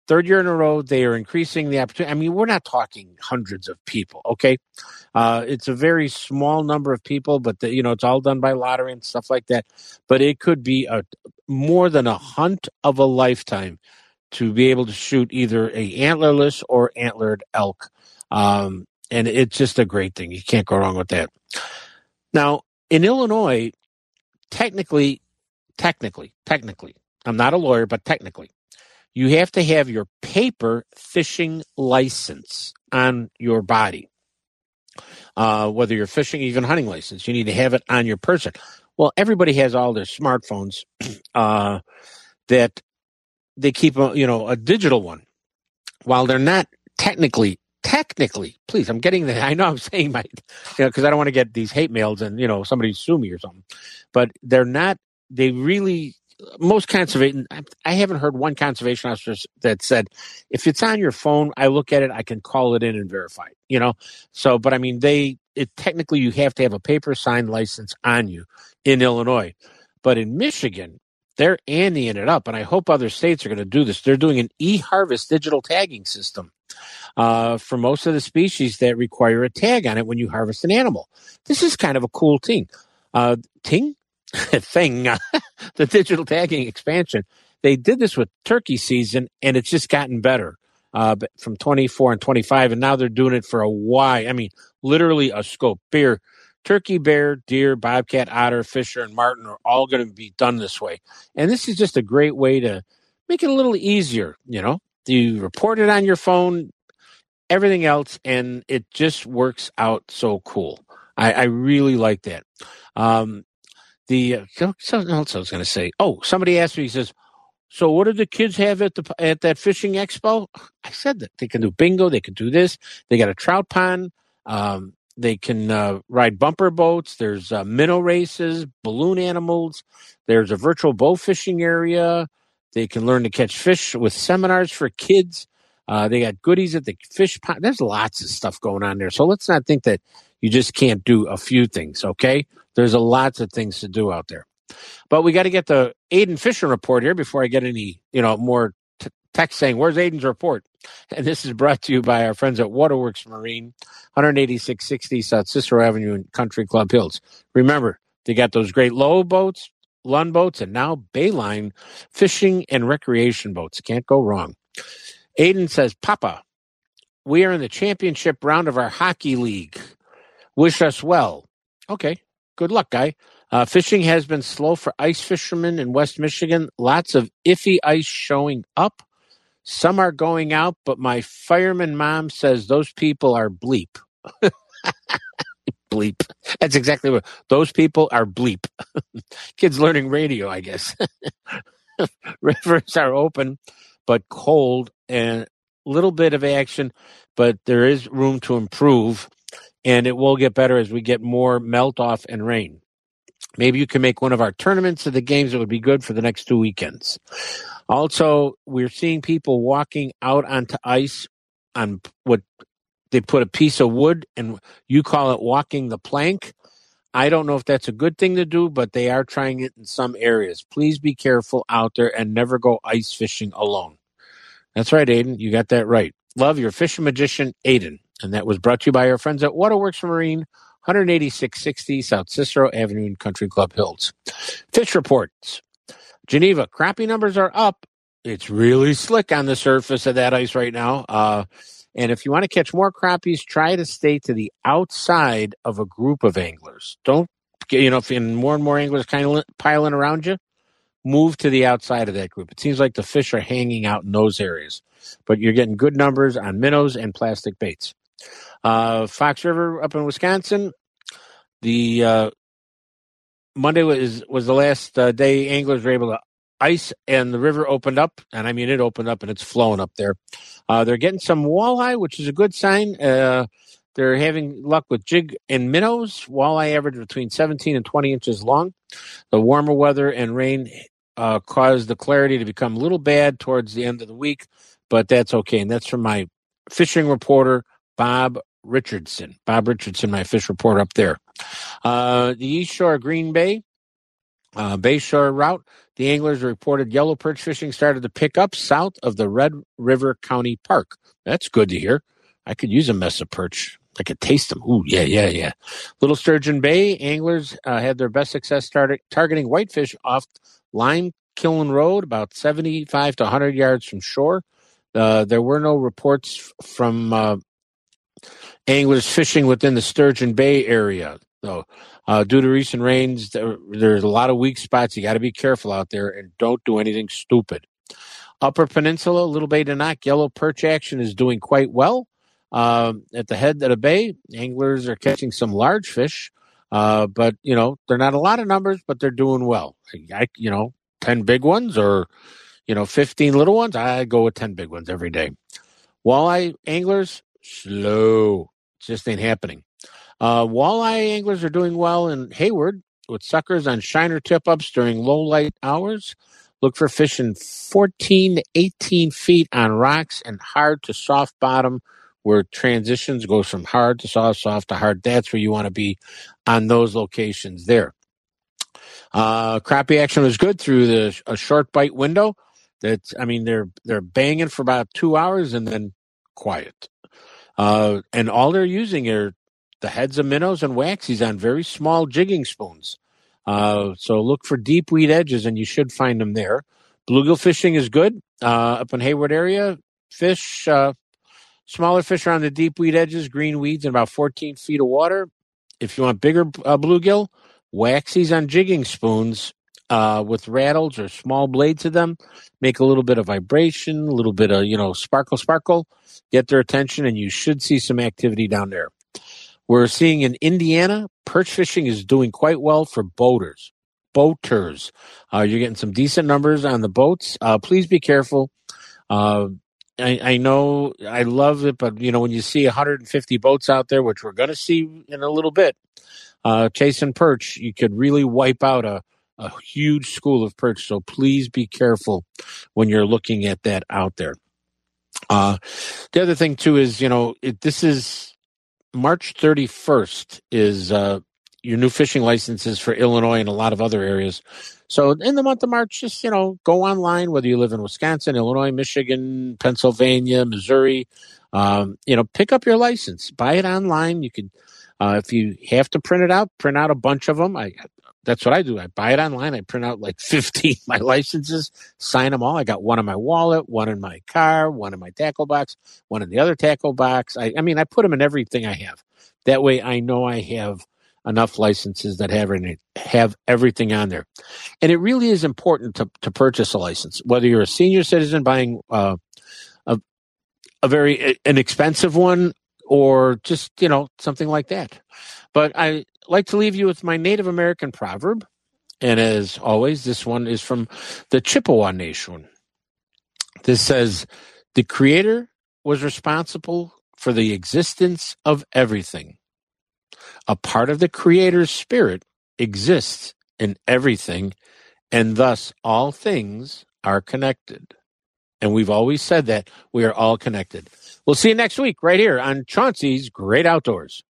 third year in a row, they are increasing the opportunity. I mean, we're not talking hundreds of people, okay? It's a very small number of people, but it's all done by lottery and stuff like that. But it could be more than a hunt of a lifetime to be able to shoot either a antlerless or antlered elk. And it's just a great thing. You can't go wrong with that. Now, in Illinois, technically, I'm not a lawyer, but technically, you have to have your paper fishing license on your body. Whether you're fishing, even hunting license, you need to have it on your person. Well, everybody has all their smartphones that they keep a digital one. While they're not technically, please, I'm getting that. I know I'm saying because I don't want to get these hate mails and, somebody sue me or something. But they're not, most conservation, I haven't heard one conservation officer that said, if it's on your phone, I look at it, I can call it in and verify it, So, but I mean, technically you have to have a paper signed license on you in Illinois. But in Michigan, they're anteing it up, and I hope other states are going to do this. They're doing an e-harvest digital tagging system for most of the species that require a tag on it when you harvest an animal. This is kind of a cool thing. The digital tagging expansion. They did this with turkey season, and it's just gotten better from 24 and 25, and now they're doing it for a Y. I mean, literally a scope. Turkey, bear, deer, bobcat, otter, fisher, and marten are all going to be done this way. And this is just a great way to make it a little easier, You report it on your phone, everything else, and it just works out so cool. I really like that. Something else I was going to say. Oh, somebody asked me, he says, so what do the kids have at that fishing expo? I said that they can do bingo. They can do this. They got a trout pond. They can ride bumper boats. There's minnow races, balloon animals. There's a virtual bow fishing area. They can learn to catch fish with seminars for kids. They got goodies at the fish pond. There's lots of stuff going on there. So let's not think that you just can't do a few things, okay? There's lots of things to do out there. But we got to get the Aiden Fisher report here before I get any, more text saying, where's Aiden's report? And this is brought to you by our friends at Waterworks Marine, 18660 South Cicero Avenue in Country Club Hills. Remember, they got those great low boats, Lund boats, and now Bayline fishing and recreation boats. Can't go wrong. Aiden says, Papa, we are in the championship round of our hockey league. Wish us well. Okay. Good luck, guy. Fishing has been slow for ice fishermen in West Michigan. Lots of iffy ice showing up. Some are going out, but my fireman mom says those people are bleep. Bleep. That's exactly what. Those people are bleep. Kids learning radio, I guess. Rivers are open, but cold and a little bit of action, but there is room to improve. And it will get better as we get more melt off and rain. Maybe you can make one of our tournaments of the games that would be good for the next 2 weekends. Also, we're seeing people walking out onto ice on what they put a piece of wood, and you call it walking the plank. I don't know if that's a good thing to do, but they are trying it in some areas. Please be careful out there and never go ice fishing alone. That's right, Aiden. You got that right. Love, your fishing magician, Aiden. And that was brought to you by our friends at Waterworks Marine, 18660 South Cicero Avenue in Country Club Hills. Fish reports. Geneva, crappie numbers are up. It's really slick on the surface of that ice right now. And if you want to catch more crappies, try to stay to the outside of a group of anglers. Don't, if more and more anglers kind of piling around you, move to the outside of that group. It seems like the fish are hanging out in those areas. But you're getting good numbers on minnows and plastic baits. Fox River up in Wisconsin, the Monday was the last day anglers were able to ice, and the river opened up, and I mean it opened up and it's flowing up there. They're getting some walleye, which is a good sign. They're having luck with jig and minnows. Walleye average between 17 and 20 inches long. The warmer weather and rain caused the clarity to become a little bad towards the end of the week, but that's okay. And that's from my fishing reporter, Bob Richardson. Bob Richardson, my fish reporter up there. The East Shore Green Bay, Bayshore route, the anglers reported yellow perch fishing started to pick up south of the Red River County Park. That's good to hear. I could use a mess of perch. I could taste them. Ooh, yeah. Little Sturgeon Bay anglers had their best success targeting whitefish off Lime Kiln Road, about 75 to 100 yards from shore. There were no reports from anglers fishing within the Sturgeon Bay area, though. Due to recent rains, there's a lot of weak spots. You got to be careful out there and don't do anything stupid. Upper Peninsula, Little Bay to Knock, yellow perch action is doing quite well. At the head of the bay, anglers are catching some large fish, but, they're not a lot of numbers, but they're doing well. 10 big ones or, 15 little ones, I go with 10 big ones every day. Walleye anglers, slow. It just ain't happening. Walleye anglers are doing well in Hayward with suckers on shiner tip-ups during low light hours. Look for fish in 14 to 18 feet on rocks and hard to soft bottom, where transitions goes from hard to soft to hard. That's where you want to be on those locations there. Crappie action was good through a short bite window. They're banging for about 2 hours and then quiet. And all they're using are the heads of minnows and waxies on very small jigging spoons. So look for deep weed edges and you should find them there. Bluegill fishing is good. Up in Hayward area, smaller fish are on the deep weed edges, green weeds, and about 14 feet of water. If you want bigger bluegill, waxies on jigging spoons with rattles or small blades of them make a little bit of vibration, a little bit of, sparkle, get their attention, and you should see some activity down there. We're seeing in Indiana, perch fishing is doing quite well for boaters. You're getting some decent numbers on the boats. Please be careful. I know I love it, but when you see 150 boats out there, which we're going to see in a little bit, chasing perch, you could really wipe out a huge school of perch. So please be careful when you're looking at that out there. The other thing too is, this is March 31st is your new fishing licenses for Illinois and a lot of other areas. So in the month of March, just, go online, whether you live in Wisconsin, Illinois, Michigan, Pennsylvania, Missouri, pick up your license, buy it online. You could, if you have to print out a bunch of them. That's what I do. I buy it online. I print out like 15 my licenses, sign them all. I got one in my wallet, one in my car, one in my tackle box, one in the other tackle box. I put them in everything I have. That way I know I have enough licenses that have everything on there. And it really is important to purchase a license, whether you're a senior citizen buying a very inexpensive one or just, something like that. But I like to leave you with my Native American proverb. And as always, this one is from the Chippewa Nation. This says, the Creator was responsible for the existence of everything. A part of the Creator's spirit exists in everything, and thus all things are connected. And we've always said that we are all connected. We'll see you next week right here on Chauncey's Great Outdoors.